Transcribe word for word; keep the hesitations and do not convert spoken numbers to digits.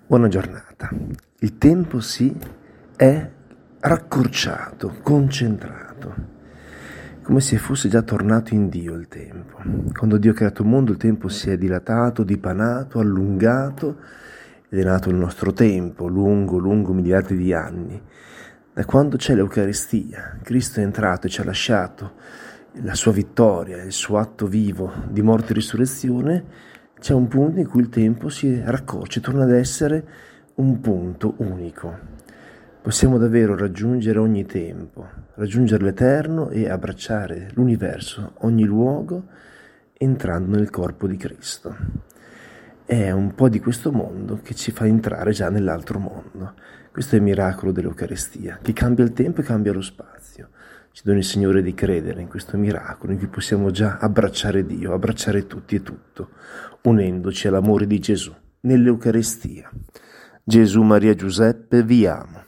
Buona giornata. Il tempo sì è raccorciato, concentrato, come se fosse già tornato in Dio il tempo. Quando Dio ha creato il mondo, il tempo si è dilatato, dipanato, allungato ed è nato il nostro tempo, lungo, lungo miliardi di anni. Da quando c'è l'Eucaristia, Cristo è entrato e ci ha lasciato la sua vittoria, il suo atto vivo di morte e risurrezione. C'è un punto in cui il tempo si raccorce, torna ad essere un punto unico. Possiamo davvero raggiungere ogni tempo, raggiungere l'Eterno e abbracciare l'universo, ogni luogo, entrando nel corpo di Cristo. È un po' di questo mondo che ci fa entrare già nell'altro mondo. Questo è il miracolo dell'Eucaristia, che cambia il tempo e cambia lo spazio. Ci dona il Signore di credere in questo miracolo in cui possiamo già abbracciare Dio, abbracciare tutti e tutto, unendoci all'amore di Gesù nell'Eucaristia. Gesù, Maria, Giuseppe, vi amo.